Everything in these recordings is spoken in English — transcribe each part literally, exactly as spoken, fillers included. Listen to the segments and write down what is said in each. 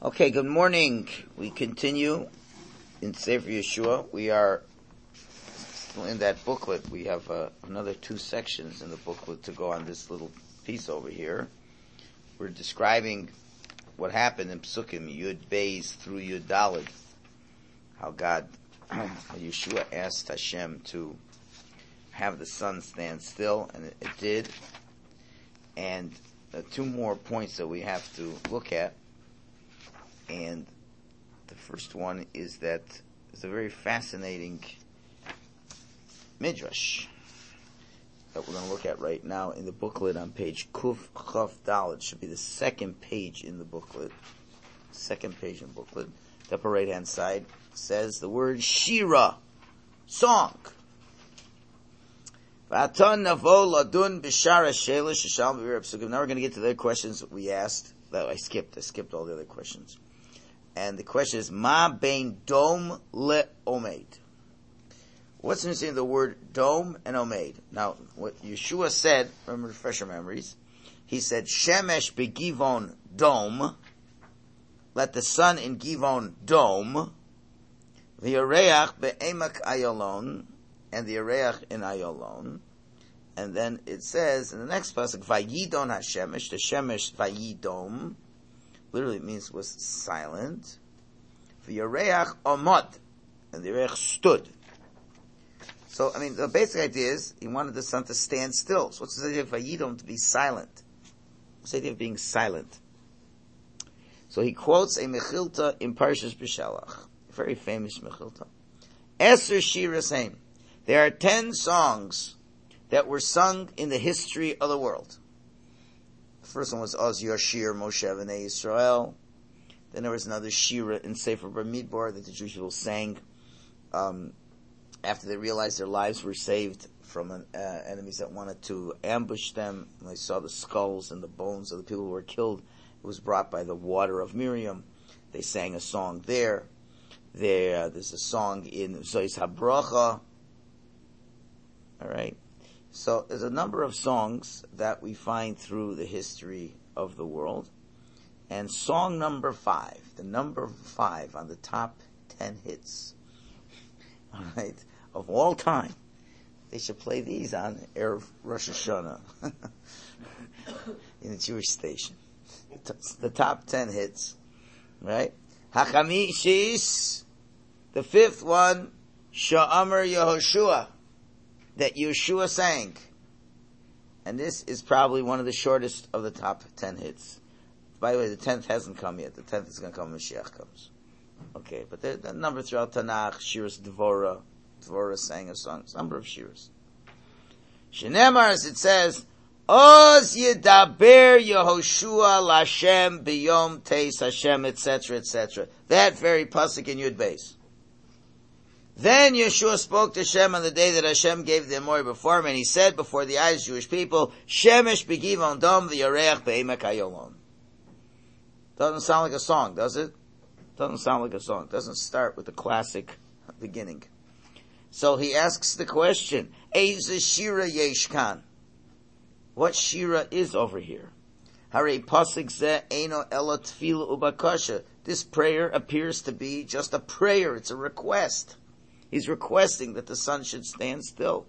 Okay, good morning. We continue in Sefer Yeshua. We are still in that booklet. We have uh, another two sections in the booklet to go on this little piece over here. We're describing what happened in Psukim, Yud Beis through Yud Daled. How God, Yeshua asked Hashem to have the sun stand still, and it, it did. And uh, two more points that we have to look at. And the first one is that it's a very fascinating midrash that we're going to look at right now in the booklet on page Kuf Chaf Daled. It should be the second page in the booklet. Second page in the booklet. The upper right hand side says the word Shira, song. Now we're going to get to the questions that we asked. That I skipped. I skipped all the other questions. And the question is, Ma bein dom le omed. What's interesting in the word dom and omed? Now, what Yeshua said, remember, refresh your memories, he said, Shemesh begivon dom, let the sun in Givon dom, the Areach be'emak ayalon, and the Areach in ayalon. And then it says in the next pasuk, Vayidon HaShemesh, the Shemesh Vayidom, literally it means was silent. V'yareach omod, and the Yareach stood. So, I mean, the basic idea is he wanted the sun to stand still. So what's the idea of Vayidom, to be silent? What's the idea of being silent? So he quotes a Mechilta in Parshas B'Shalach, a very famous Mechilta. Eser Shira Sein. There are ten songs that were sung in the history of the world. The first one was Oz Yashir Moshe V'nei Yisrael. Then there was another Shira in Sefer Bamidbar that the Jewish people sang um, after they realized their lives were saved from an, uh, enemies that wanted to ambush them. And they saw the skulls and the bones of the people who were killed. It was brought by the water of Miriam. They sang a song there. There, uh, there's a song in Zois HaBracha. All right. So there's a number of songs that we find through the history of the world. And song number five, the number five on the top ten hits, all right, of all time. They should play these on Erev Rosh Hashanah in a Jewish station. The top ten hits, right? Hachamishis, the fifth one, Sha'amar Yehoshua, that Yeshua sang. And this is probably one of the shortest of the top ten hits. By the way, the tenth hasn't come yet. The tenth is going to come when Mashiach comes. Okay, but the, the number throughout Tanakh, Shiras Dvorah, Dvorah sang a song. It's a number of Shiras. Shenemar, as it says, Oz Yedaber Yehoshua Lashem Biyom Teis Hashem, et cetera, et cetera. That very pasuk in Yud Beis. Then Yeshua spoke to Hashem on the day that Hashem gave the Amor before him, and he said before the eyes of Jewish people, Shemesh begivon dom v'yareach be'emek hayolon. Doesn't sound like a song, does it? Doesn't sound like a song. Doesn't start with the classic beginning. So he asks the question, Eize shira yesh kan? What shira is over here? Hare pasuk zeh eino ela tefila ubakasha. This prayer appears to be just a prayer. It's a request. He's requesting that the sun should stand still.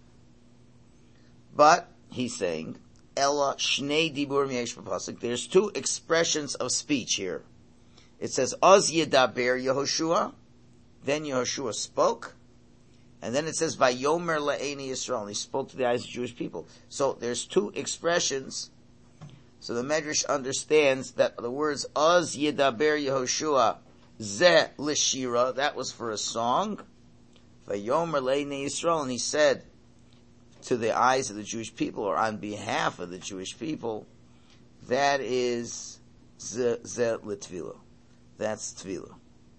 But, he's saying, Ella Shnei Dibur Miesh B'Pasuk. There's two expressions of speech here. It says, Oz Yedaber Yehoshua. Then Yehoshua spoke. And then it says, Vayomer La'eni Yisrael. And he spoke to the eyes of Jewish people. So, there's two expressions. So the Medrash understands that the words, Oz Yedaber Yehoshua, Zeh L'Shira, that was for a song. Vayomer Le'nei Yisrael, and he said to the eyes of the Jewish people, or on behalf of the Jewish people, that is Ze L'Tvila. That's Tvila.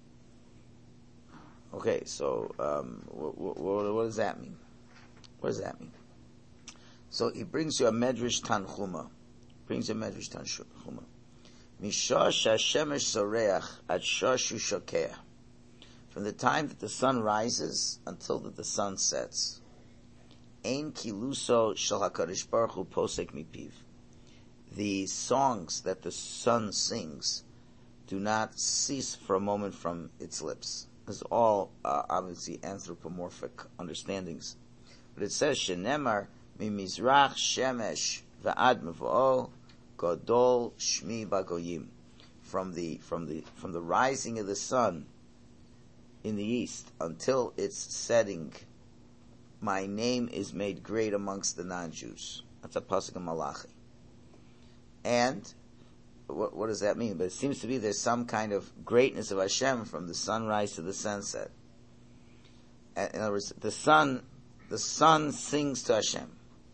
Okay, so um, what, what, what does that mean? What does that mean? So he brings you a Medrash Tanchuma. Brings a Medrash Tanchuma. Mishash Hashemesh Zoreach at Shashu Shokeh. From the time that the sun rises until that the sun sets. Ein kiluso shel HaKadosh Baruch Hu posek mipiv. The songs that the sun sings do not cease for a moment from its lips. This is all uh, obviously anthropomorphic understandings. But it says, Shenemar mimizrach shemesh va'ad mevo'o gadol shmi bagoyim. From the, from the, from the rising of the sun in the east until its setting, my name is made great amongst the non-Jews. That's a pasuk in Malachi. And what, what does that mean? But it seems to be there's some kind of greatness of Hashem from the sunrise to the sunset. In other words, the sun, the sun sings to Hashem.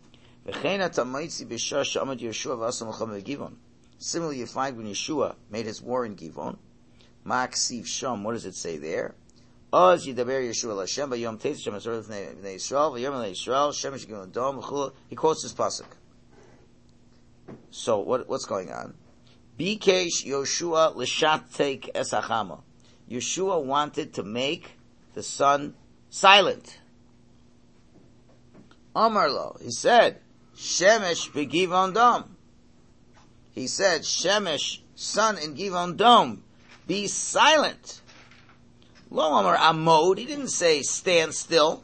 Similarly, you find when Yeshua made his war in Givon, Ma'aksiv Sham, what does it say there? Oz Yidaber Yeshua L'Hashem B'Yom Teis Shem Azor L'Fnei Yisrael V'Yom L'Fnei Yisrael Shemesh Givon Dom V'Chula. He quotes this pasuk. So what what's going on? Bikesh Yoshua L'Shatek Esachama. Yeshua wanted to make the sun silent. Amar Lo, he said, Shemesh B'Givon Dom. He said, Shemesh, sun in Givon Dom, be silent. Lo Amar Amod, he didn't say stand still.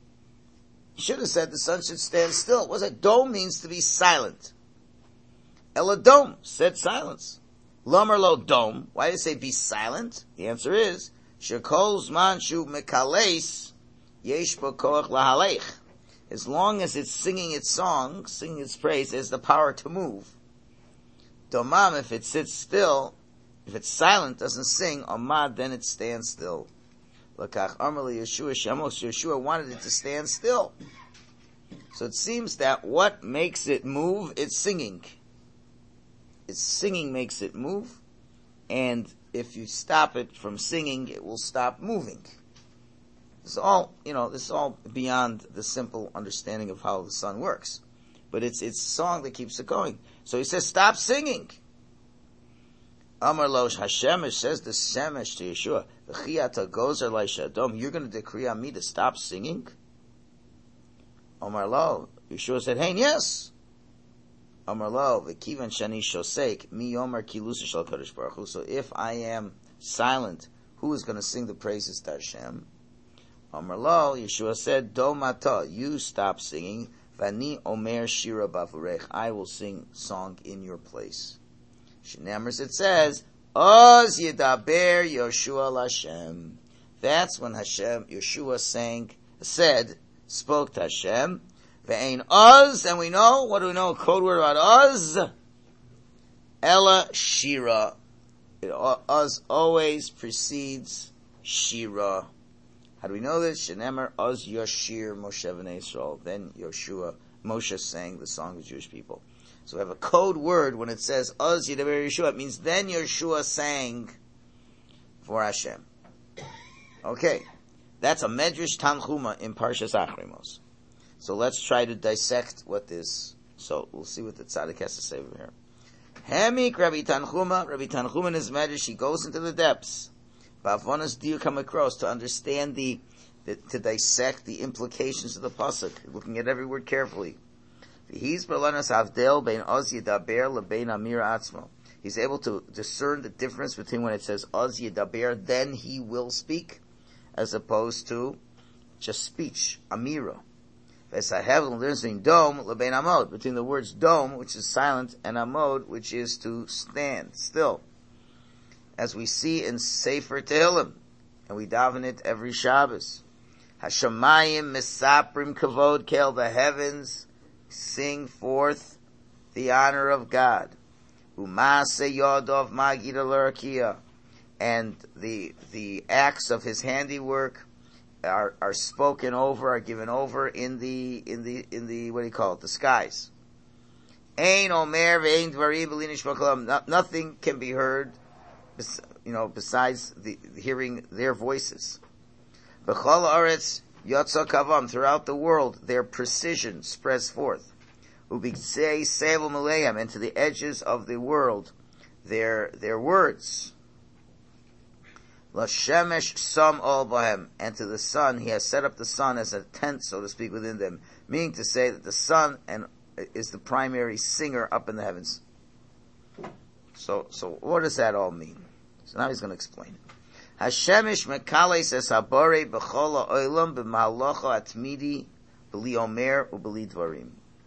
He should have said the sun should stand still. What does that? Dome means to be silent. Eladom said silence. Lo Amar Lo Dom, why did it say be silent? The answer is, Shekol Zman Shu Mekales, Yesh Bo Koach Lahalech. As long as it's singing its song, singing its praise, it has the power to move. Domam, if it sits still, if it's silent, doesn't sing, Amad, then it stands still. Lakach Amrli Yeshua Shemos, Yeshua wanted it to stand still. So it seems that what makes it move, it's singing. It's singing makes it move, and if you stop it from singing, it will stop moving. This is all, you know, this is all beyond the simple understanding of how the sun works. But it's, it's song that keeps it going. So he says, stop singing. Amar Lo Hashemesh, says the Shemesh to Yeshua, V'chiyata gozer l'shadom, you're going to decree on me to stop singing? Amar Lo, Yeshua said, hey, yes. Amar Lo, V'kivan shani shosek, mi yomer kilusa shal Kadosh Baruch Hu. So if I am silent, who is going to sing the praises to Hashem? Amar Lo, Yeshua said, Do mata, you stop singing, Vani omer shira bavurech, I will sing song in your place. Shenamers, it says, Oz yedaber Yoshua Lashem. That's when Hashem, Yeshua sang, said, spoke to Hashem. Ve'ein Oz, and we know, what do we know, a code word about Oz? Ella Shira. It, Oz always precedes Shira. How do we know this? Shenemer Oz Yoshir Moshe v'nei Yisrael. Then Yoshua, Moshe sang the song of the Jewish people. So we have a code word when it says Oz Yidaber Yeshua. It means then Yeshua sang for Hashem. Okay, that's a Medrash Tanchuma in Parshas Achrimos. So let's try to dissect what this. So we'll see what the tzaddik has to say over here. Hemik Rabbi Tanchuma, Rabbi Tanchuma in his Medrash, he goes into the depths. Ba'avonas diyu come across to understand the, the, to dissect the implications of the pasuk, looking at every word carefully. He's avdel bein oz yedaber lebein amir atzmo. He's able to discern the difference between when it says oz yedaber, then he will speak, as opposed to just speech, amira. V'esahev l'nirzein dom lebein amod, between the words dom, which is silent, and amod, which is to stand still. As we see in Sefer Tehillim, and we daven it every Shabbos. Hashamayim misaprim kavod kel, the heavens sing forth the honor of God. Umase yodov magid alarakia, and the the acts of his handiwork are are spoken over, are given over in the in the in the what do you call it? The skies. Ein omer ve'ein dvarim b'linish b'kolam. Nothing can be heard, you know, besides the hearing their voices. B'chol haaretz yotza kavam, throughout the world their precision spreads forth. Ubiksei sevel maleim, and to the edges of the world their their words. L'shemesh sam ol bahem, and to the sun he has set up the sun as a tent, so to speak, within them, meaning to say that the sun and is the primary singer up in the heavens. So, so what does that all mean? So now he's going to explain it. Hashemish mekales es habore b'chol ha'olam b'mahalocha atmidi b'li omer u'b'li dvarim.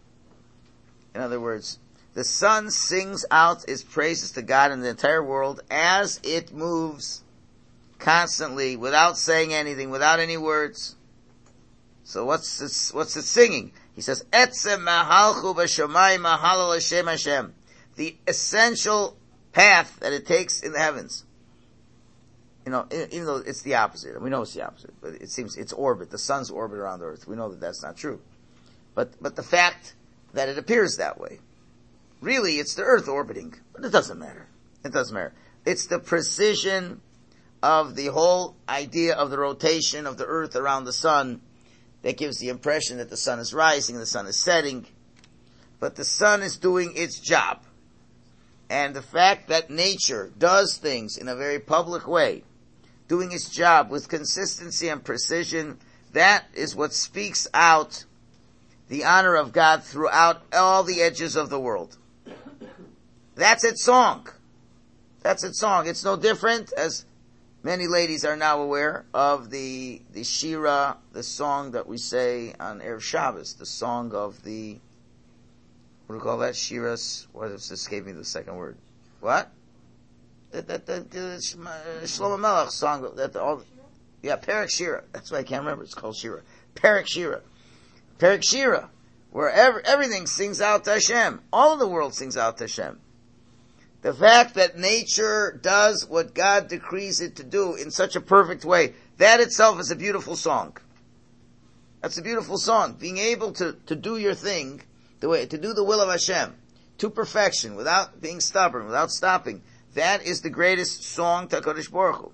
In other words, the sun sings out its praises to God in the entire world as it moves constantly, without saying anything, without any words. So what's this, what's it singing? He says, Etzem mahalchu b'shamayim mahalal Hashem Hashem. The essential path that it takes in the heavens. You know, even though it's the opposite. We know it's the opposite, but it seems it's orbit. The sun's orbit around the earth. We know that that's not true. But, but the fact that it appears that way. Really, it's the earth orbiting. But it doesn't matter. It doesn't matter. It's the precision of the whole idea of the rotation of the earth around the sun that gives the impression that the sun is rising, the sun is setting. But the sun is doing its job. And the fact that nature does things in a very public way, doing its job with consistency and precision, that is what speaks out the honor of God throughout all the edges of the world. That's its song. That's its song. It's no different, as many ladies are now aware, of the the Shira, the song that we say on Erev Shabbos, the song of the, what do we call that? Shiras, what is escaping me the second word? What? The, the, the, the Shlomo Melech song, that the, all, yeah, Perek Shira. That's why I can't remember. It's called Shira. Perek Shira. Perek Shira, where every, everything sings out to Hashem. All of the world sings out to Hashem. The fact that nature does what God decrees it to do in such a perfect way, that itself is a beautiful song. That's a beautiful song. Being able to, to do your thing, the way, to do the will of Hashem, to perfection, without being stubborn, without stopping, that is the greatest song to HaKadosh Baruch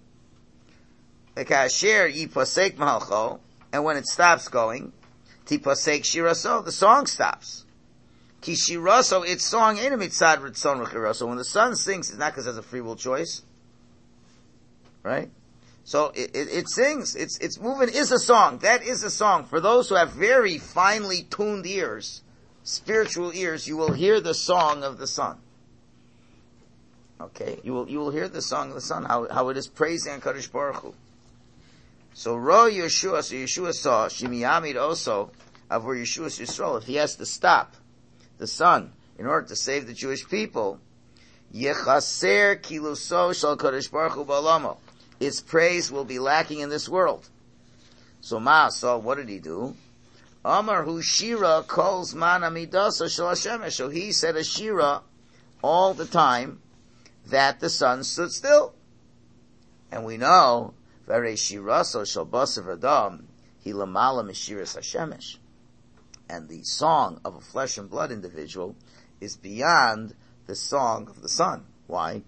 Hu. And when it stops going, Tipasek Shiraso, the song stops. Ki Shiraso, its song, ain't a mitzad ritzon v'chiraso. When the sun sings, it's not because it has a free will choice. Right? So it, it, it sings. Its, its movement is a song. That is a song. For those who have very finely tuned ears, spiritual ears, you will hear the song of the sun. Okay? You will, you will hear the song of the sun, how, how it is praising HaKadosh Baruch Hu. So Ro Yeshua, so Yeshua saw, Shimiyamid also, of where Yeshua's Yisrael, if he has to stop the sun in order to save the Jewish people, Yechaser Kiluso Shal Kadosh Baruch Hu Ba'olamo. Its praise will be lacking in this world. So Ma saw, what did he do? Amar Hu Shira calls Man Amidasa Shal Hashem. So he said a Shira all the time that the sun stood still. And we know, Vere Shiraso Shal Basav Adam, He Lamala Mishiras Hashemesh. And the song of a flesh and blood individual is beyond the song of the sun. Why?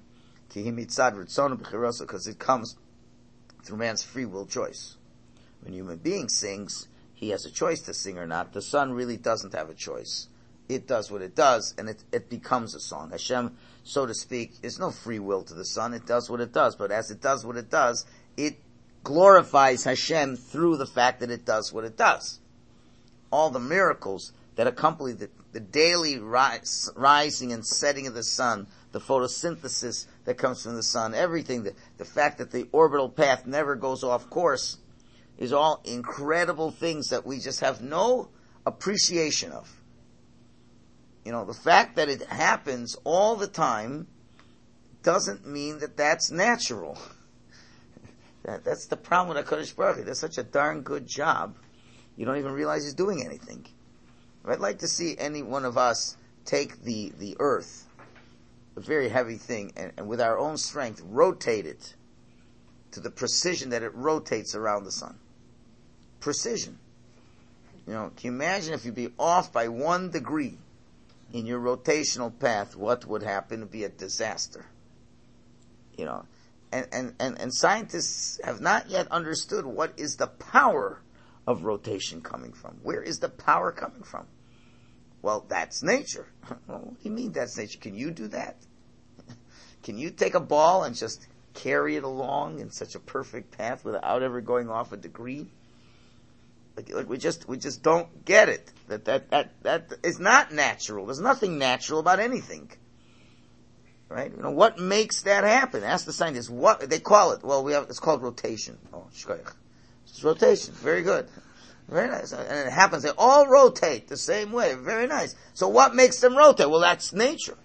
Because it comes through man's free will choice. When a human being sings, he has a choice to sing or not. The sun really doesn't have a choice. It does what it does, and it, it becomes a song. Hashem, so to speak, there's no free will to the sun. It does what it does. But as it does what it does, it glorifies Hashem through the fact that it does what it does. All the miracles that accompany the, the daily rise, rising and setting of the sun, the photosynthesis that comes from the sun, everything, the, the fact that the orbital path never goes off course, is all incredible things that we just have no appreciation of. You know, the fact that it happens all the time doesn't mean that that's natural. that, that's the problem with HaKadosh Baruch Hu. Does such a darn good job, you don't even realize he's doing anything. I'd like to see any one of us take the, the earth, a very heavy thing, and, and with our own strength, rotate it to the precision that it rotates around the sun. Precision. You know, can you imagine if you'd be off by one degree in your rotational path, what would happen? It would be a disaster. You know, and, and, and, and scientists have not yet understood what is the power of rotation coming from. Where is the power coming from? Well, that's nature. Well, what do you mean that's nature? Can you do that? Can you take a ball and just carry it along in such a perfect path without ever going off a degree? Like, like we just we just don't get it. That that that that is not natural. There's nothing natural about anything. Right? You know, what makes that happen? Ask the scientists. What, they call it, well, we have, it's called rotation. Oh, shkoyach. It's rotation. Very good. Very nice. And it happens, they all rotate the same way. Very nice. So what makes them rotate? Well, that's nature.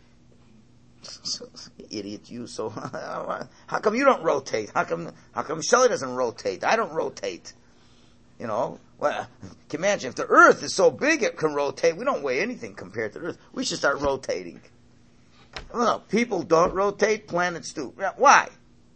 Idiot you. So, how come you don't rotate? How come, how come Shelley doesn't rotate? I don't rotate. You know? Well, can you imagine if the earth is so big it can rotate? We don't weigh anything compared to the earth. We should start rotating. Well, people don't rotate, planets do. Why?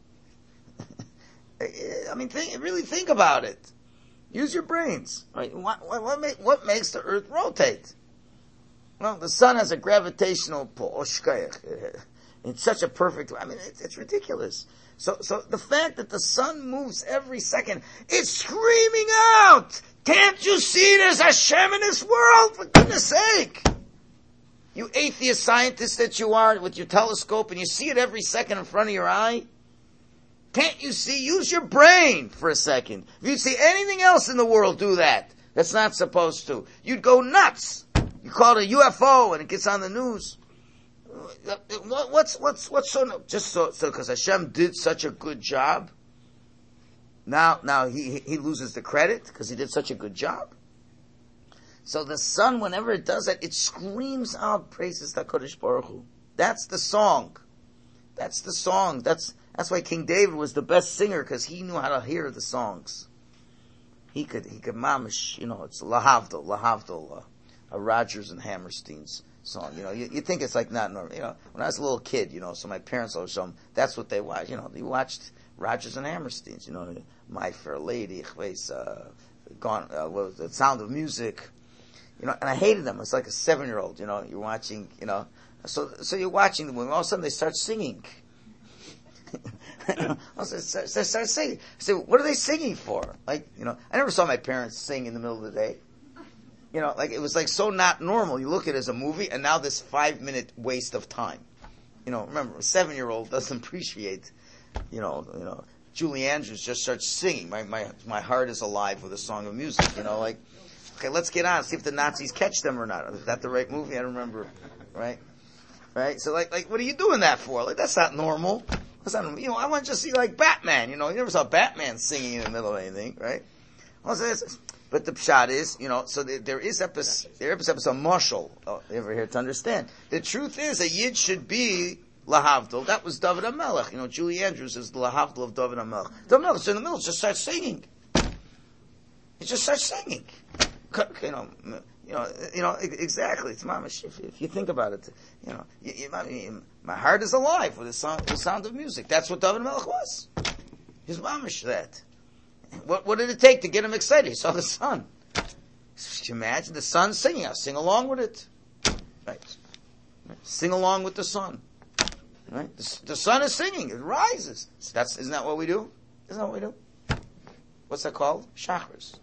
I mean, think, really think about it. Use your brains. Right? What, what, what, make, what makes the earth rotate? Well, the sun has a gravitational pull. It's such a perfect, I mean, it's, it's ridiculous. So, so the fact that the sun moves every second, it's screaming out! Can't you see there's Hashem in this world? For goodness sake! You atheist scientist that you are with your telescope and you see it every second in front of your eye. Can't you see? Use your brain for a second. If you see anything else in the world do that, that's not supposed to. You'd go nuts. You call it a U F O and it gets on the news. What's, what's, what's so, just so, so, cause Hashem did such a good job. Now, now he, he loses the credit because he did such a good job. So the sun, whenever it does that, it screams out praises to HaKadosh Baruch Hu. That's the song. That's the song. That's that's why King David was the best singer, because he knew how to hear the songs. He could he could mamish, you know, it's Lahavdil, Lahavdil, uh, a Rodgers and Hammerstein's song. You know, you, you think it's like not normal. You know, when I was a little kid, you know, so my parents always showed them, that's what they watched. You know, they watched Rodgers and Hammerstein's. You know, My Fair Lady, uh, Gone, uh, what was it, Sound of Music. You know, and I hated them. It's like a seven-year-old, you know, you're watching, you know. So, so you're watching the movie, all of a sudden they start singing. All of a sudden they start singing. I said, what are they singing for? Like, you know, I never saw my parents sing in the middle of the day. You know, like, it was like so not normal. You look at it as a movie, and now this five-minute waste of time. You know, remember, a seven-year-old doesn't appreciate, you know, you know, Julie Andrews just starts singing. My, my, my heart is alive with a song of music, you know, like, okay, let's get on, see if the Nazis catch them or not. Is that the right movie? I don't remember, right? Right? So like, like, what are you doing that for? Like, that's not normal. That's not, you know, I want to just see like Batman, you know, you never saw Batman singing in the middle of anything, right? Well, so this, but the pshat is, you know, so there, there is episode, there is episode marshal, oh, over here to understand. The truth is, a Yid should be Lahavdil. That was David HaMelech. You know, Julie Andrews is the Lahavdil of David HaMelech. David HaMelech, so in the middle, just starts singing. He just starts singing. You know, you know, you know, exactly. It's mamish. If, if you think about it, you know, you, you, my heart is alive with the sound, the sound of music. That's what David Melech was. He's mamish that. What, what did it take to get him excited? He saw the sun. Can you imagine the sun singing? I'll sing along with it. Right. Right. Sing along with the sun. Right. The, the sun is singing. It rises. So that's isn't that what we do? Isn't that what we do? What's that called? Shachris.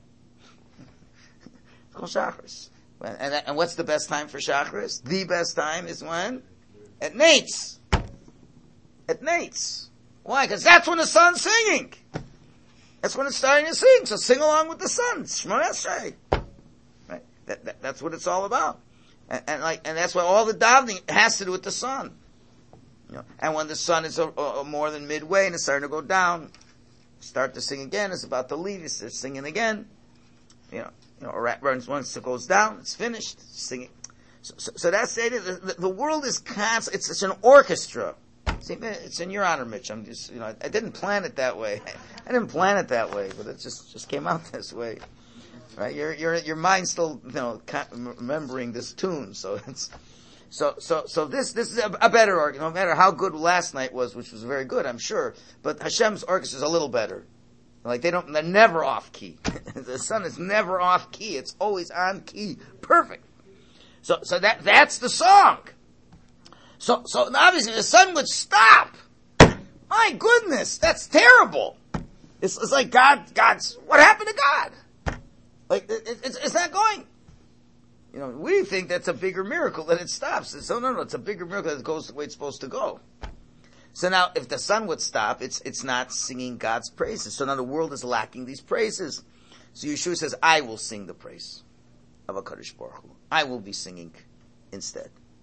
Called Shachris. And, and, and what's the best time for Shachris? The best time is when? At Nates. At Nates. Why? Because that's when the sun's singing. That's when it's starting to sing. So sing along with the sun. Shema Esrei. Right? That, that, that's what it's all about. And, and like, and that's why all the davening has to do with the sun. You know, and when the sun is a, a, a more than midway and it's starting to go down, start to sing again. It's about to leave. It's singing again. You know. You know, once it goes down, it's finished. Singing. So, so, so that's it. The, the, the world is constant. It's, it's an orchestra. See, it's in your honor, Mitch. I'm just, you know, I, I didn't plan it that way. I didn't plan it that way, but it just, just came out this way. Right? Your, your, your mind's still, you know, remembering this tune. So it's, so, so, so this, this is a, a better orchestra. No matter how good last night was, which was very good, I'm sure. But Hashem's orchestra is a little better. Like they don't, they're never off key. The sun is never off key. It's always on key. Perfect. So, so that, that's the song. So, so obviously the sun would stop. My goodness, that's terrible. It's, it's like God, God's, what happened to God? Like, it, it's, it's not going. You know, we think that's a bigger miracle that it stops. So no, no, it's a bigger miracle that it goes the way it's supposed to go. So now, if the sun would stop, it's it's not singing God's praises. So now the world is lacking these praises. So Yeshua says, I will sing the praise of HaKadosh Baruch Hu. I will be singing instead.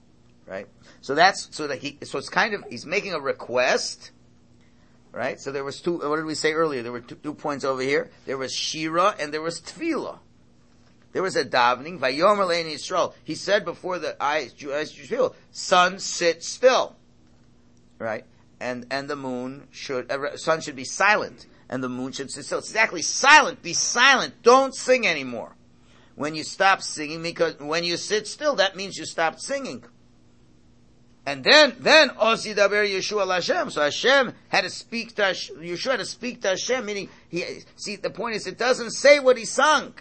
right? So that's, so that he, so it's kind of, he's making a request, right? So there was two, what did we say earlier? There were two, two points over here. There was Shira and there was Tefillah. There was a davening, Vayomer Lein Yisrael. He said before the eyes, Jewish people, sun, sit still. Right? And, and the moon should, uh, sun should be silent. And the moon should sit still. It's exactly silent. Be silent. Don't sing anymore. When you stop singing, because when you sit still, that means you stopped singing. And then, then, Oz Yidaber Yeshua Hashem. So Hashem had to speak to, Yeshua had to speak to Hashem, meaning, he, see, the point is, it doesn't say what he sung.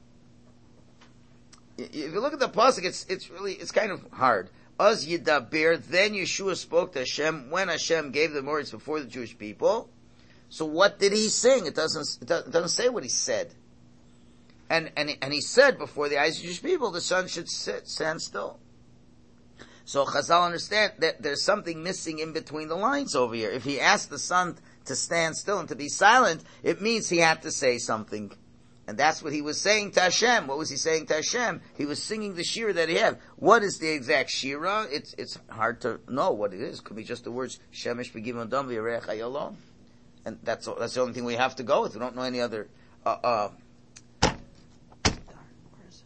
If you look at the pasuk, it's, it's really, it's kind of hard. Oz Yidaber, then Yeshua spoke to Hashem, when Hashem gave the words before the Jewish people. So what did he sing? It doesn't, it doesn't say what he said. And, and, and he said before the eyes of the Jewish people, the sun should sit, stand still. So Chazal understand that there's something missing in between the lines over here. If he asked the sun to stand still and to be silent, it means he had to say something. And that's what he was saying to Hashem. What was he saying to Hashem? He was singing the shira that he had. What is the exact shira? It's, it's hard to know what it is. It could be just the words, Shemesh Begim Adam V'Yarech Hayolom. And that's, that's the only thing we have to go with. We don't know any other, uh, uh, where is it?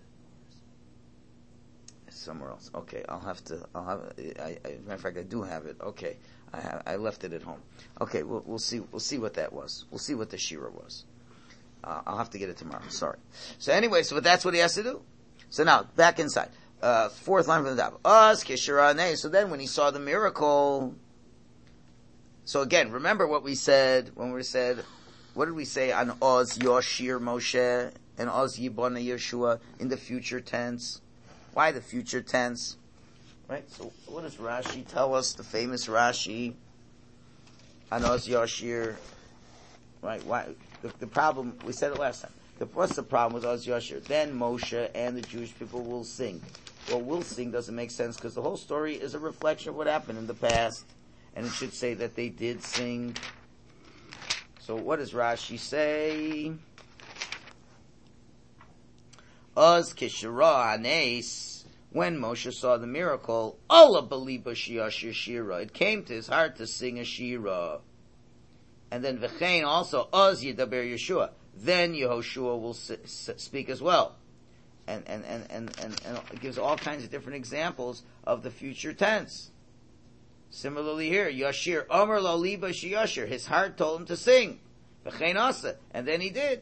It's somewhere else. Okay, I'll have to, I'll have, I, I, matter of fact, I do have it. Okay. I have, I left it at home. Okay, we'll, we'll see, we'll see what that was. We'll see what the shira was. Uh, I'll have to get it tomorrow. Sorry. So anyway, so that's what he has to do. So now, back inside. Uh, fourth line from the top. Us, Kishirane. So then when he saw the miracle, so again, remember what we said when we said, what did we say on Oz Yoshir Moshe and Oz Yibona Yeshua in the future tense? Why the future tense? Right? So what does Rashi tell us? The famous Rashi on Oz Yoshir. Right? Why? The, the problem, we said it last time. The, what's the problem with Oz Yoshir? Then Moshe and the Jewish people will sing. Well, will sing doesn't make sense because the whole story is a reflection of what happened in the past. And it should say that they did sing. So what does Rashi say? Oz Kishara Anes, when Moshe saw the miracle, Allah beliba shiyashir shira. It came to his heart to sing a shira. And then V'chein also, Oz Yidaber Yeshua. Then Yehoshua will s- s- speak as well. And, and, and, and, and, and it gives all kinds of different examples of the future tense. Similarly here, Yashir, Omer lo liba shiyashir. His heart told him to sing. V'chein asa. And then he did.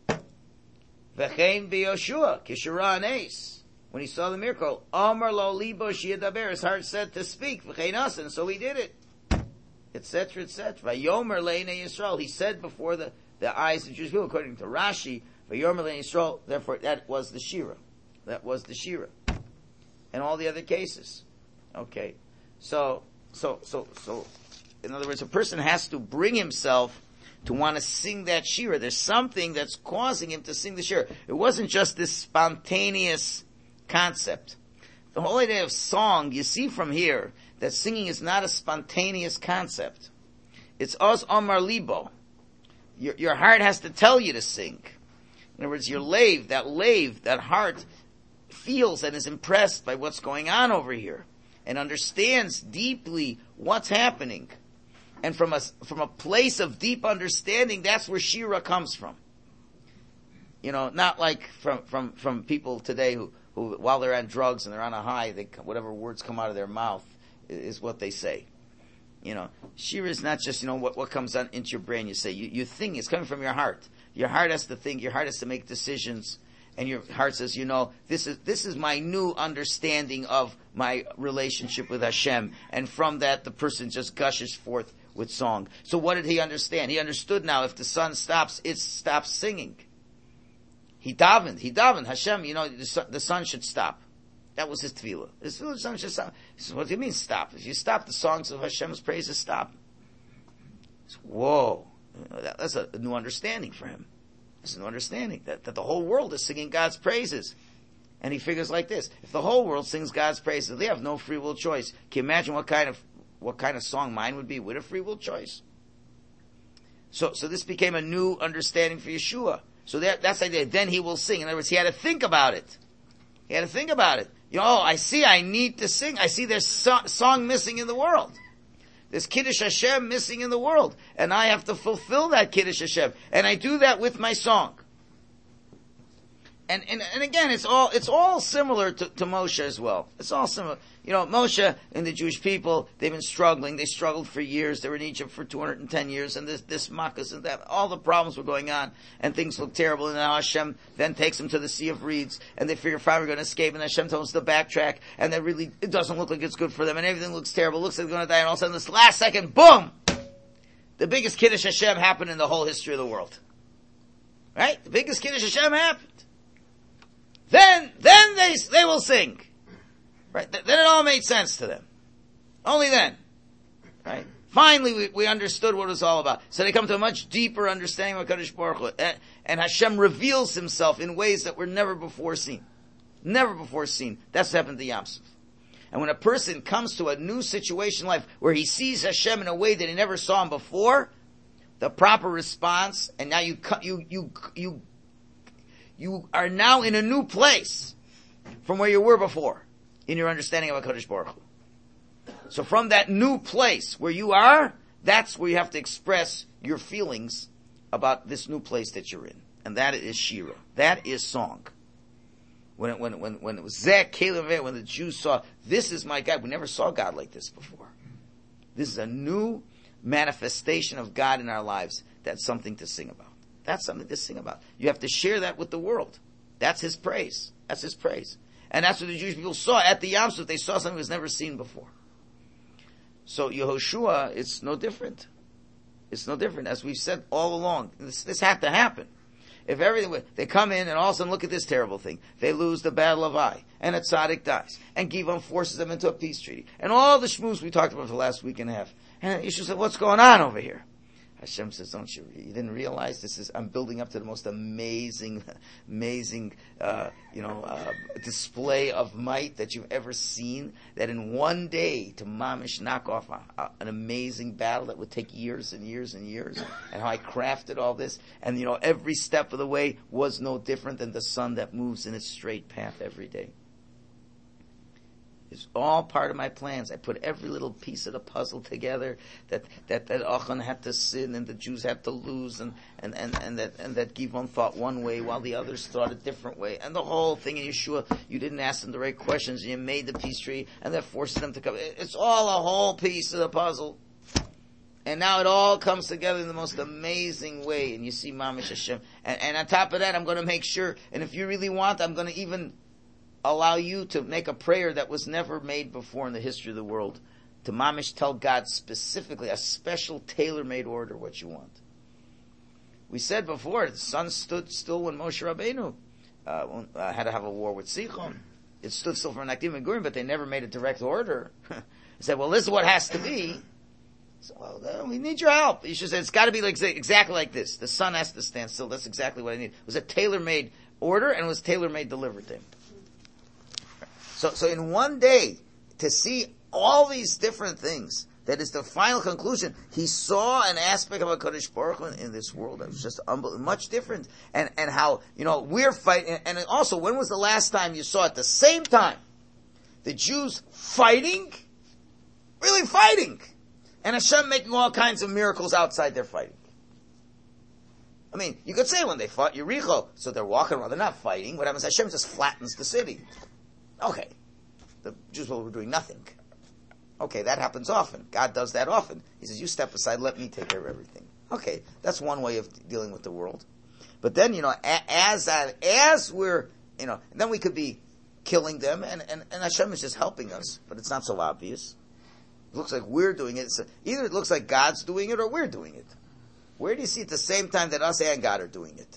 V'chein b'Yoshua, kishara anes. When he saw the miracle, Omer lo liba shiadaber. His heart said to speak. V'chein asa. And so he did it. Etc., et cetera. Vayomer le'nei Yisrael. He said before the, the eyes of the Jewish people, according to Rashi, Vayomer le'nei Yisrael. Therefore, that was the shira. That was the shira. And all the other cases. Okay. So, so, so, so, in other words, a person has to bring himself to want to sing that shira. There's something that's causing him to sing the shira. It wasn't just this spontaneous concept. The whole idea of song, you see from here, that singing is not a spontaneous concept. It's Oz Omar Libo. Your, your heart has to tell you to sing. In other words, your lave, that lave, that heart, feels and is impressed by what's going on over here, and understands deeply what's happening. And from a, from a place of deep understanding, that's where Shira comes from. You know, not like from, from, from people today who, who, while they're on drugs and they're on a high, they, whatever words come out of their mouth is what they say. You know, shira is not just, you know, what, what comes on into your brain. You say, you, you think it's coming from your heart. Your heart has to think, your heart has to make decisions, and your heart says, you know, this is, this is my new understanding of my relationship with Hashem. And from that, the person just gushes forth with song. So what did he understand? He understood now, if the sun stops, it stops singing. He davened, he davened, Hashem, you know, the sun, the sun should stop. That was his tefillah. His tefillah, the sun should stop. He said, what do you mean stop? If you stop, the songs of Hashem's praises stop. Said, whoa. That, that's a new understanding for him. It's a new understanding that, that the whole world is singing God's praises. And he figures like this: if the whole world sings God's praises, they have no free will choice. Can you imagine what kind of what kind of song mine would be with a free will choice? So, so this became a new understanding for Yeshua. So that, that's the idea. Then he will sing. In other words, he had to think about it. He had to think about it. You know, oh, I see I need to sing. I see there's so- song missing in the world. There's Kiddush Hashem missing in the world. And I have to fulfill that Kiddush Hashem. And I do that with my song. And, and, and again, it's all, it's all similar to, to Moshe as well. It's all similar. You know, Moshe and the Jewish people, they've been struggling. They struggled for years. They were in Egypt for two hundred ten years, and this, this Makkos and that, all the problems were going on, and things looked terrible, and now Hashem then takes them to the Sea of Reeds, and they figure finally we're going to escape, and Hashem tells them to backtrack, and that really, it doesn't look like it's good for them, and everything looks terrible, looks like they're going to die, and all of a sudden this last second, boom! The biggest Kiddush Hashem happened in the whole history of the world. Right? The biggest Kiddush Hashem happened. Then, then they, they will sing. Right? Th- then it all made sense to them. Only then. Right? Finally, we, we understood what it was all about. So they come to a much deeper understanding of HaKadosh Baruch Hu. And, and Hashem reveals himself in ways that were never before seen. Never before seen. That's what happened to Yam Suf. And when a person comes to a new situation in life where he sees Hashem in a way that he never saw him before, the proper response, and now you, you, you, you, you are now in a new place from where you were before in your understanding of HaKadosh Baruch Hu. So from that new place where you are, that's where you have to express your feelings about this new place that you're in. And that is Shira. That is song. When it, when, when, when it was Zek, Caleb, when the Jews saw, this is my God. We never saw God like this before. This is a new manifestation of God in our lives. That's something to sing about. That's something to sing about. You have to share that with the world. That's his praise. That's his praise. And that's what the Jewish people saw at the Yam Suf. They saw something that was never seen before. So Yehoshua, it's no different. It's no different. As we've said all along, this, this had to happen. If everything, they come in and all of a sudden look at this terrible thing. They lose the battle of Ai, and a tzaddik dies, and Givon forces them into a peace treaty, and all the shmoos we talked about for the last week and a half. And Yeshua said, what's going on over here? Hashem says, don't you, you didn't realize this is, I'm building up to the most amazing, amazing, uh, you know, uh, display of might that you've ever seen, that in one day to mamish knock off a, a, an amazing battle that would take years and years and years, and how I crafted all this, and you know, every step of the way was no different than the sun that moves in its straight path every day. It's all part of my plans. I put every little piece of the puzzle together, that that that Achan had to sin and the Jews had to lose, and and and, and that and that Givon thought one way while the others thought a different way, and the whole thing in Yeshua, you didn't ask them the right questions, and you made the peace treaty, and that forced them to come. It's all a whole piece of the puzzle, and now it all comes together in the most amazing way, and you see Mamish Hashem, and, and on top of that, I'm going to make sure, and if you really want, I'm going to even allow you to make a prayer that was never made before in the history of the world. To mamish tell God specifically, a special tailor-made order what you want. We said before, the sun stood still when Moshe Rabbeinu uh, uh, had to have a war with Sichon. It stood still for Nakdim and Gurim, but they never made a direct order. They said, well, this is what has to be. So, well, we need your help. You should say, it's got to be like exactly like this. The sun has to stand still. That's exactly what I need. It was a tailor-made order, and it was tailor-made delivered to him. So, so in one day, to see all these different things, that is the final conclusion. He saw an aspect of HaKadosh Baruch Hu in this world that was just unbelievable, much different. And, and how, you know, we're fighting, and also, when was the last time you saw at the same time the Jews fighting, really fighting, and Hashem making all kinds of miracles outside their fighting? I mean, you could say when they fought Yericho, so they're walking around, they're not fighting. What happens? Hashem just flattens the city. Okay, the Jews were doing nothing. Okay, that happens often. God does that often. He says, you step aside, let me take care of everything. Okay, that's one way of dealing with the world. But then, you know, as that, as we're, you know, then we could be killing them, and, and, and Hashem is just helping us, but it's not so obvious. It looks like we're doing it. So either it looks like God's doing it or we're doing it. Where do you see at the same time that us and God are doing it?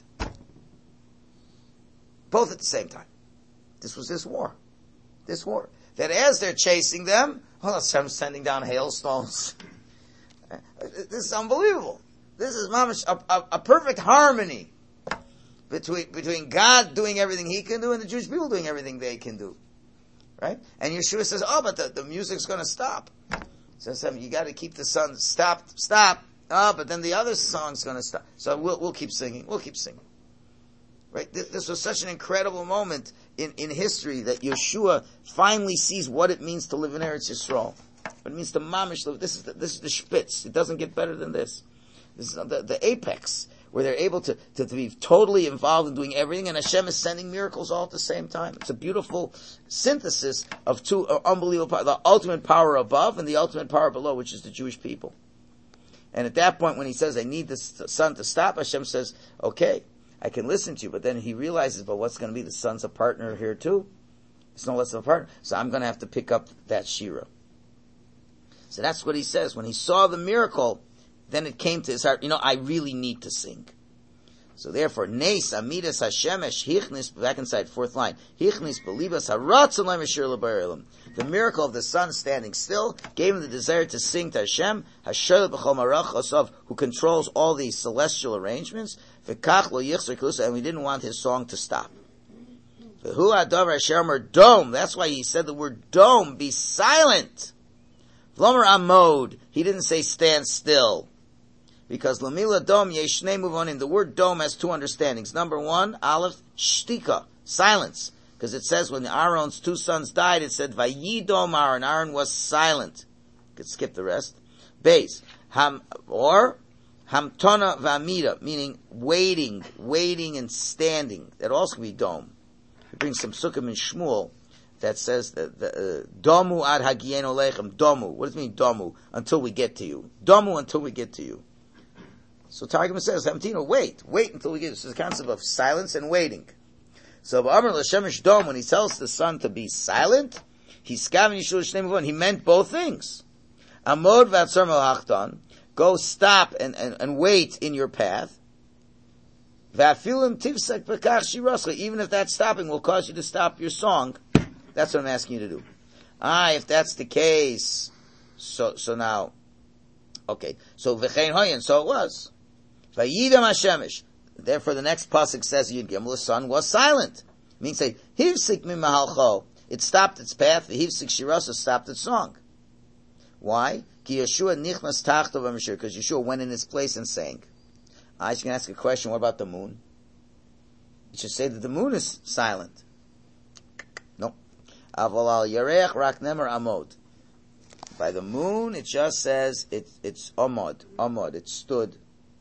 Both at the same time. This was this war. This war. That as they're chasing them, well, Hashem's sending down hailstones. This is unbelievable. This is mamash, a, a, a perfect harmony between between God doing everything He can do and the Jewish people doing everything they can do. Right? And Yeshua says, oh, but the, the music's going to stop. So you got to keep the sun, stop, stop. Oh, but then the other song's going to stop. So we'll we'll keep singing. We'll keep singing. Right? This, this was such an incredible moment in, in history that Yeshua finally sees what it means to live in Eretz Yisrael. What it means to mamish live. This is the, this is the spitz. It doesn't get better than this. This is the, the apex, where they're able to, to, to be totally involved in doing everything, and Hashem is sending miracles all at the same time. It's a beautiful synthesis of two uh, unbelievable power, the ultimate power above and the ultimate power below, which is the Jewish people. And at that point, when he says, I need the sun to stop, Hashem says, okay, I can listen to you. But then he realizes, but what's going to be? The sun's a partner here too. It's no less of a partner. So I'm going to have to pick up that shira. So that's what he says. When he saw the miracle, then it came to his heart, you know, I really need to sing. So therefore, Nes Amidas Hashemesh Hichnis, back inside, fourth line, Hichnis Belibas Haratzon Lemeshir Lebarelim. The miracle of the sun standing still gave him the desire to sing to Hashem, Hashem B'chol Marach Osav, who controls all these celestial arrangements, V'kach Lo Yichzer Kelusa, and we didn't want his song to stop. V'hu Adavar Asher Amar Dome, that's why he said the word dome, be silent. V'lomer Amod, he didn't say stand still. Because Lamila Dom Yeshnei Muvonim, the word dome has two understandings. Number one, Aleph, Shtika, silence. Because it says when Aaron's two sons died, it said, Vayidom Aaron, Aaron was silent. You could skip the rest. Base, Ham, or Hamtona Vamida, meaning waiting, waiting and standing. That also can be dome. He brings some Sukkim and Shmuel that says, that the, uh, Domu ad Hagieno Lechem, Domu. What does it mean, Domu? Until we get to you. Domu until we get to you. So Targum says, Hamtino, wait, wait until we get this is the concept of silence and waiting. So Ba'amr L'Shemesh Dom, when he tells the sun to be silent, he's he meant both things. Amod v'atzor melachton, go stop and, and, and wait in your path. V'afilim tivsak b'kach shiroscha, even if that stopping will cause you to stop your song, that's what I'm asking you to do. Ah, if that's the case, so so now, okay, so v'chein hoyin, so it was. Vayidam Hashemesh. Therefore, the next pasuk says Yud Gimel, the sun was silent. It means say hivsik mimahalcho. It stopped its path. The hivsik shirasa stopped its song. Why? Ki Yeshua nichnas tachtov v'mishir. Because Yeshua went in his place and sang. I can ask a question. What about the moon? You should say that the moon is silent. No. Aval al yarech rak nemer amod. By the moon, it just says it, it's amod. Amod. It stood.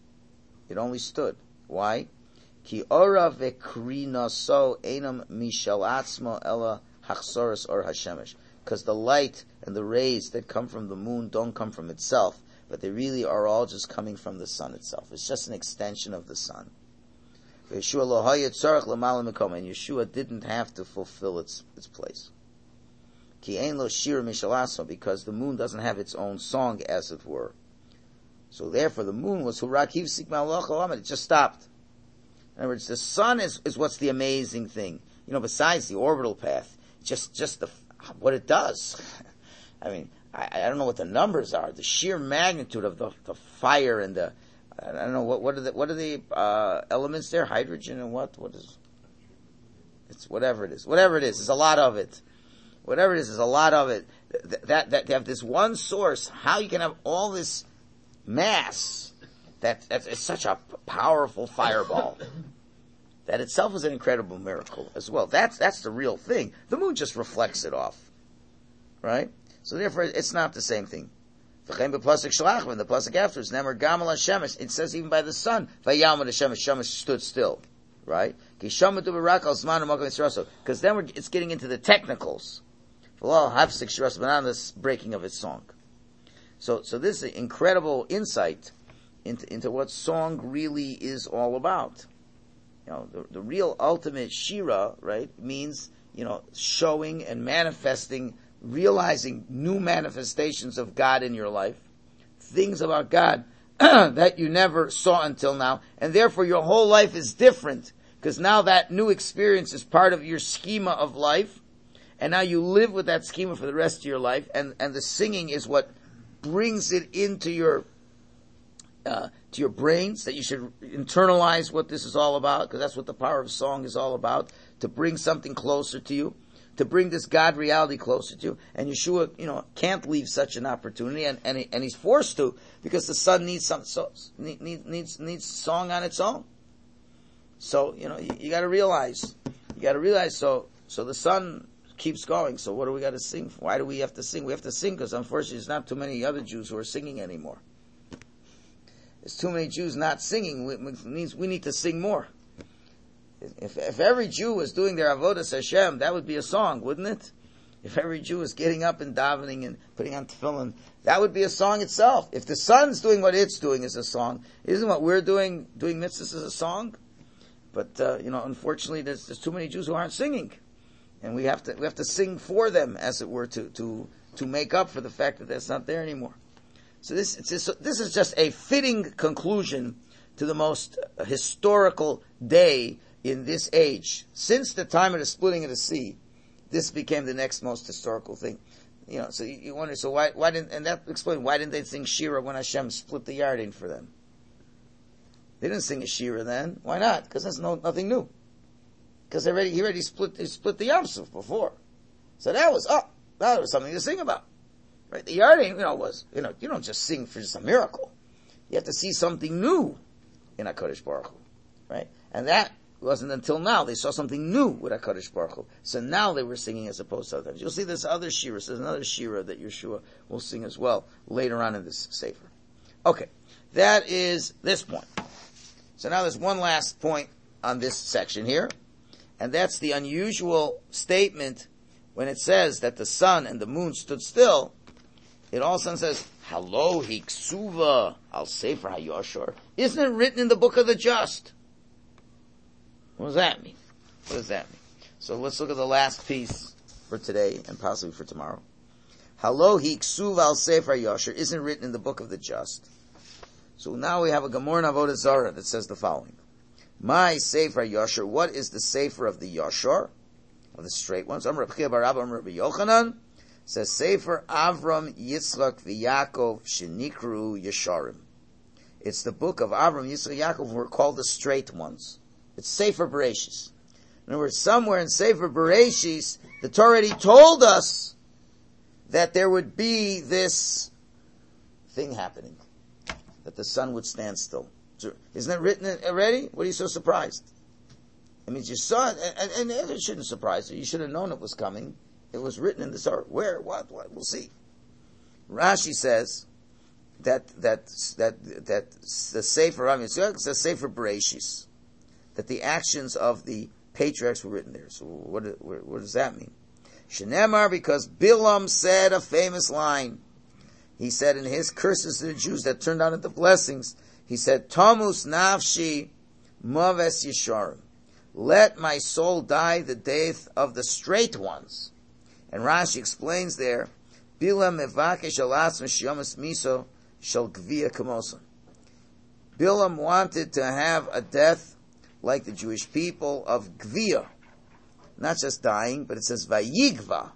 It only stood. Why? Ki ora vekrina so enam mishal atzmo ela hachsoros or hashemesh. Because the light and the rays that come from the moon don't come from itself, but they really are all just coming from the sun itself. It's just an extension of the sun. Yeshua lo hayet tzarech l'malam mekom, and Yeshua didn't have to fulfill its its place. Ki ein lo shir mishal atzmo, because the moon doesn't have its own song, as it were. So therefore, the moon was hurak hivsik malach olamad. It just stopped. In other words, the sun is, is what's the amazing thing. You know, besides the orbital path, just just the what it does. I mean, I, I don't know what the numbers are. The sheer magnitude of the, the fire and the I don't know what what are the what are the uh, elements there? Hydrogen and what what is? It's whatever it is. Whatever it is, there's a lot of it. Whatever it is, there's a lot of it. That that, that they have this one source. How you can have all this mass, that, that it's such a powerful fireball. That itself is an incredible miracle as well. That's, that's the real thing. The moon just reflects it off. Right? So therefore, it's not the same thing. The pasuk afterwards, Nemer Gamal Hashemesh, it says even by the sun, Vayamad Hashemesh, Shemesh stood still. Right? Because then we're, it's getting into the technicals. This breaking of its song. So, so this is an incredible insight into, into what song really is all about. You know, the, the real ultimate shira, right, means, you know, showing and manifesting, realizing new manifestations of God in your life, things about God that you never saw until now, and therefore your whole life is different, because now that new experience is part of your schema of life, and now you live with that schema for the rest of your life, and, and the singing is what brings it into your uh, to your brains, that you should internalize what this is all about, because that's what the power of song is all about, to bring something closer to you, to bring this God reality closer to you. And Yeshua, you know, can't leave such an opportunity, and and, he, and he's forced to, because the sun needs some so, needs needs needs song on its own. So, you know, you, you gotta realize, you gotta realize, so, so the sun keeps going, so what do we gotta sing? Why do we have to sing? We have to sing because unfortunately there's not too many other Jews who are singing anymore. There's too many Jews not singing, it means we need to sing more. If, if every Jew was doing their Avodas Hashem, that would be a song, wouldn't it? If every Jew was getting up and davening and putting on tefillin, that would be a song itself. If the sun's doing what it's doing is a song, isn't what we're doing, doing mitzvahs as a song? But, uh, you know, unfortunately there's, there's too many Jews who aren't singing. And we have to, we have to sing for them, as it were, to, to, to make up for the fact that that's not there anymore. So this, it's just, this is just a fitting conclusion to the most historical day in this age. Since the time of the splitting of the sea, this became the next most historical thing. You know, so you, you wonder, so why, why didn't, and that explains why didn't they sing Shira when Hashem split the Yarden for them? They didn't sing a Shira then. Why not? Because that's no, nothing new. Because already, he already split, he split the Yam Suf before. So that was, oh, that was something to sing about. Right? The Yarden, you know, was, you know, you don't just sing for just a miracle. You have to see something new in HaKadosh Baruch Hu. Right? And that wasn't until now. They saw something new with HaKadosh Baruch Hu. So now they were singing as opposed to other times. You'll see this other Shira. There's another Shira that Yeshua will sing as well later on in this Sefer. Okay. That is this point. So now there's one last point on this section here. And that's the unusual statement when it says that the sun and the moon stood still. It also says, Halo hiksuva al sefer hayoshor. Isn't it written in the book of the just? What does that mean? What does that mean? So let's look at the last piece for today and possibly for tomorrow. Halo hiksuva al sefer hayoshor isn't written in the book of the just. So now we have a Gemara in Avodah Zarah that says the following. My Sefer Yashar, what is the Sefer of the Yashar? Of the straight ones? Amr Rabbi Bar Abba, Amr Rabbi Yochanan, says Sefer Avram, Yitzchak, V'Yakov, Shenikru, Yesharim. It's the book of Avram, Yitzchak, Yaakov, who are called the straight ones. It's Sefer Bereshis. In other words, somewhere in Sefer Bereshis, the Torah already told us that there would be this thing happening. That the sun would stand still. Isn't that written already? What are you so surprised? It means you saw it, and, and it shouldn't surprise you. You should have known it was coming. It was written in the Torah. Where? What? What? We'll see. Rashi says that that that that the Sefer I mean, it's the Sefer Bereshis, that the actions of the patriarchs were written there. So what? What, what does that mean? Shenemar, because Bilam said a famous line. He said in his curses to the Jews that turned out into blessings, he said, Tamus nafshi maves yesharim. Let my soul die the death of the straight ones. And Rashi explains there, Bilam mevakesh alas m'shiyamas miso shel gvia kamosa. Bilam wanted to have a death like the Jewish people of gvia. Not just dying, but it says vayigva.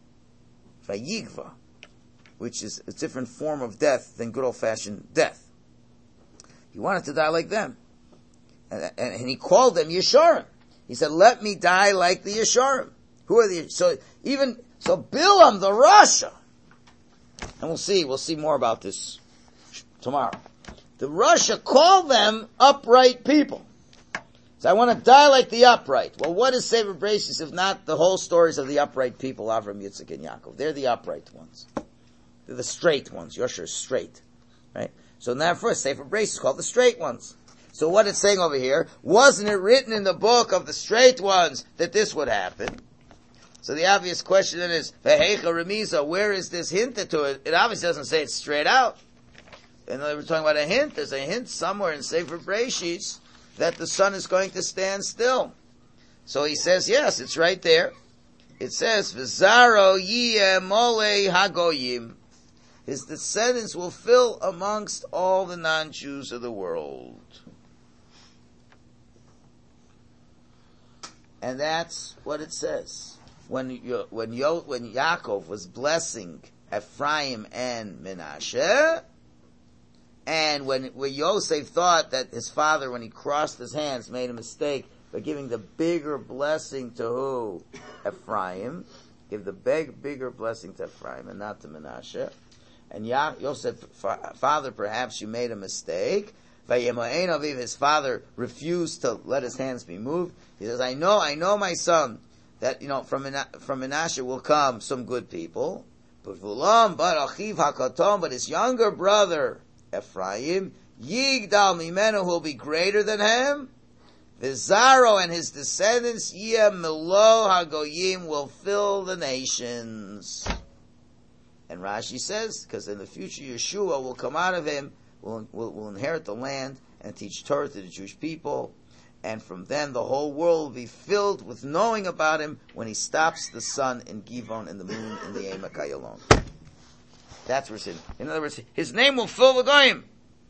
Vayigva. Which is a different form of death than good old-fashioned death. He wanted to die like them. And, and, and he called them Yesharim. He said, let me die like the Yesharim. Who are the, so even, so Bilam, the Rasha, and we'll see, we'll see more about this tomorrow. The Rasha called them upright people. So I want to die like the upright. Well, what is Sefer Bereshis if not the whole stories of the upright people, Avram, Yitzchak, and Yaakov? They're the upright ones. They're the straight ones. Yosher is straight. Right? So now first, Sefer Bereshis is called the straight ones. So what it's saying over here, wasn't it written in the book of the straight ones that this would happen? So the obvious question then is, Vehecha Remiza, where is this hint to it? It obviously doesn't say it straight out. And we're talking about a hint. There's a hint somewhere in Sefer Bereshis that the sun is going to stand still. So he says, yes, it's right there. It says, V'zaro yiyeh molei hagoyim. His descendants will fill amongst all the non-Jews of the world. And that's what it says. When when Yo, when Yaakov was blessing Ephraim and Menashe, and when, when Yosef thought that his father, when he crossed his hands, made a mistake by giving the bigger blessing to who? Ephraim. Give the big, bigger blessing to Ephraim and not to Menashe. And Ya- Yosef, father, perhaps you made a mistake. Vayemo'ein aviv, his father refused to let his hands be moved. He says, I know, I know my son, that, you know, from from Menashe will come some good people. But Vulam, but Achiv HaKaton, but his younger brother, Ephraim, Yigdal Mimenu, who will be greater than him. Vizaro and his descendants, Yeh Milo HaGoyim, will fill the nations. And Rashi says, because in the future Yeshua will come out of him, will, will, will inherit the land and teach Torah to the Jewish people. And from then the whole world will be filled with knowing about him when he stops the sun in Givon and the moon in the Emek Ayalon. That's what we're saying. In other words, his name will fill the Goyim.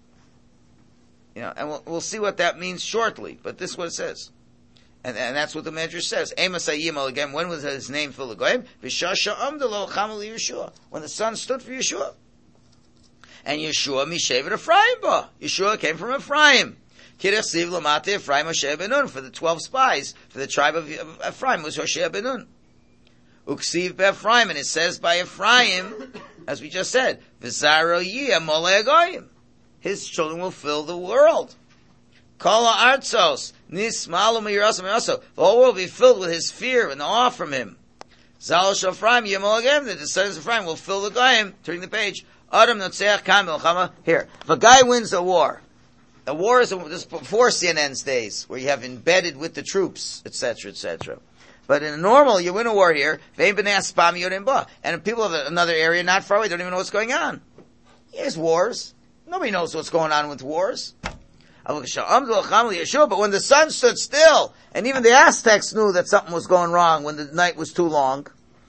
You know, and we'll, we'll see what that means shortly, but this is what it says. And, and that's what the Medrash says. Amos Ayimel, again, when was his name fill the Goyim? V'shasha amdalo chamel Yeshua. When the sun stood for Yeshua. And Yeshua mishevet Ephraim ba. Yeshua came from Ephraim. Kirachsiv lamate Ephraim Hoshea ben Nun. For the twelve spies, for the tribe of Ephraim was Hoshea ben Nun. Uksiv be'Ephraim, and it says by Ephraim, as we just said, V'zaro yeh molei Goyim. His children will fill the world. Kala artzos, nismalu miyirasim miyiraso. The whole world will be filled with his fear and awe from him. Zalosh Ephraim yemol again. The descendants of Ephraim will fill the Goyim. Turning the page. Adam notzeach kam melchama. Here, if a guy wins a war, a war is a, this is before C N N's days, where you have embedded with the troops, et cetera, et cetera. But in a normal, you win a war here, and people of another area not far away don't even know what's going on. There's wars. Nobody knows what's going on with wars. But when the sun stood still, and even the Aztecs knew that something was going wrong when the night was too long,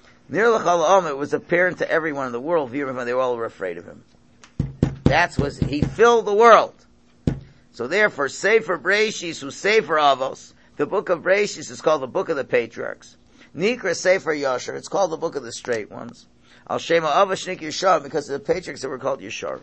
it was apparent to everyone in the world, they all were afraid of him. That's what he filled the world. So therefore, Sefer Breishis, who Sefer Avos, the book of Breishis is called the book of the patriarchs. Nikra Sefer Yashar, it's called the book of the straight ones. Al Shema Avashnik Yashar, because of the patriarchs that were called Yashar.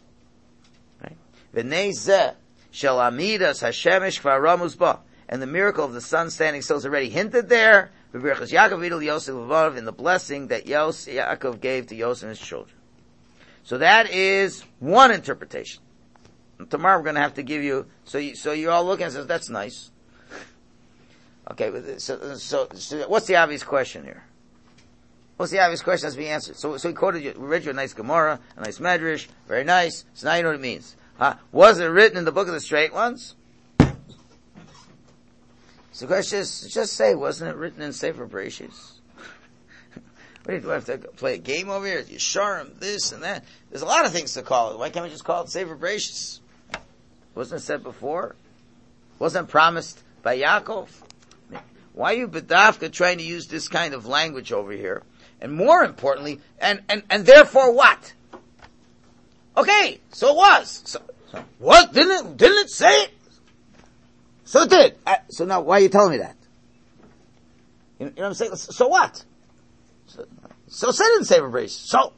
V'nei zeh shel amidas hashemish kvar ramus ba, and the miracle of the sun standing still is already hinted there. V'birchas Yaakov idol Yosef Levov, in the blessing that Yos Yaakov gave to Yosef and his children. So that is one interpretation. And tomorrow we're going to have to give you. So you, so you're all looking and says that's nice. Okay, so, so so what's the obvious question here? What's the obvious question that's being answered? So so we quoted you, we read you a nice Gemara, a nice Medrash, very nice. So now you know what it means. Huh? Was it written in the book of the straight ones? So the question is, just say, wasn't it written in Sefer Breishis? What do you have to play a game over here? Yesharim, this and that. There's a lot of things to call it. Why can't we just call it Sefer Breishis? Wasn't it said before? Wasn't it promised by Yaakov? Why are you bedavka trying to use this kind of language over here? And more importantly, and, and, and therefore what? Okay, so it was. So, so what? Didn't it, didn't it say it? So it did. Uh, so now, why are you telling me that? You know, you know what I'm saying? So, so what? So, so say it in Sefer Breishis. So.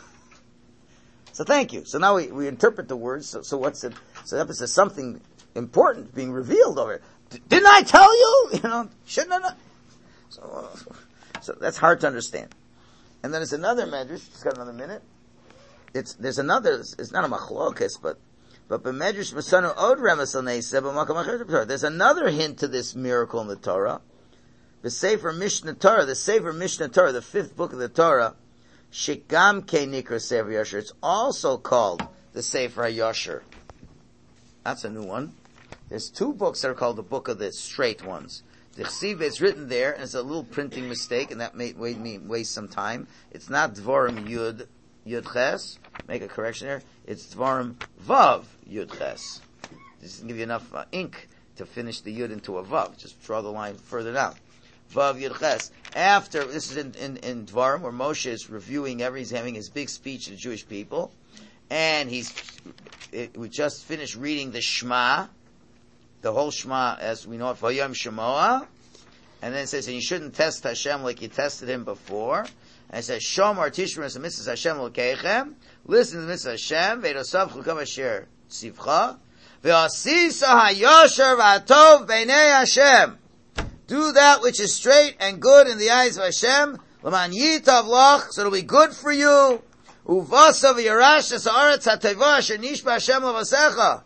So thank you. So now we, we interpret the words. So, so what's it? So that says something important being revealed over here. D- didn't I tell you? You know, shouldn't I? Not? So, uh, so that's hard to understand. And then there's another medrash. Just got another minute. It's there's another. It's not a machlokes, but but b'medrash masanu od remes al neiseh b'makam acher b'torah. There's another hint to this miracle in the Torah. The Sefer Mishnah Torah, the Sefer Mishnah Torah, the fifth book of the Torah, Shikam ke nikra Sefer Yasher. It's also called the Sefer HaYasher. That's a new one. There's two books that are called the Book of the Straight Ones. The Chsiv, it's written there, and it's a little printing mistake, and that may wait me waste some time. It's not Dvarim Yud Yud Ches. Make a correction there. It's Dvarim Vav Yud Ches. This doesn't give you enough uh, ink to finish the Yud into a Vav. Just draw the line further down. Vav Yud Ches. After, this is in, in, in Dvarim, where Moshe is reviewing every, he's having his big speech to the Jewish people, and he's, it, we just finished reading the Shema, the whole Shema, as we know it, Vayom Shemoah, and then it says, and you shouldn't test Hashem like you tested him before, and it says, Shomar Tishmeres the Mitzvahs Hashem L'keichem, listen to the Mitzvah Hashem, V'edosav Chukam Asher Tzivcha, V'asisa HaYosher V'atov B'nei Hashem, do that which is straight and good in the eyes of Hashem, L'man Yitav Lach, so it'll be good for you, Uvasa V'yarash Ha'aretz HaTeva Asher Nishba Hashem L'vasecha,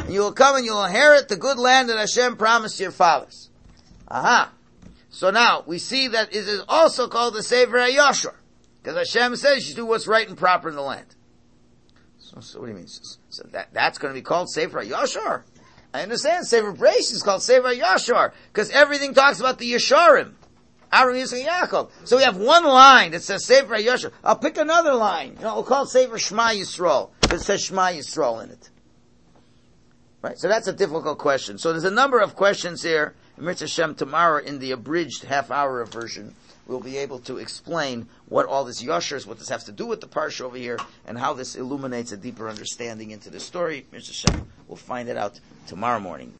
and you will come and you will inherit the good land that Hashem promised your fathers. Aha. So now, we see that it is also called the Sefer HaYashar, because Hashem says you should do what's right and proper in the land. So, so what do you mean? So, so that, that's going to be called Sefer HaYashar? I understand Sefer Bereishis is called Sefer HaYashar, because everything talks about the Yesharim. Aaron, Yisrael, and Yaakov. So we have one line that says Sefer HaYashar. I'll pick another line. You know, we'll call it Sefer Shema Yisrael, because it says Shema Yisrael in it. Right? So that's a difficult question. So there's a number of questions here. In Mitzvah Hashem, tomorrow in the abridged half-hour version, we'll be able to explain what all this Yashar is, what this has to do with the parsha over here, and how this illuminates a deeper understanding into the story. Mitzvah Hashem, we'll find it out tomorrow morning.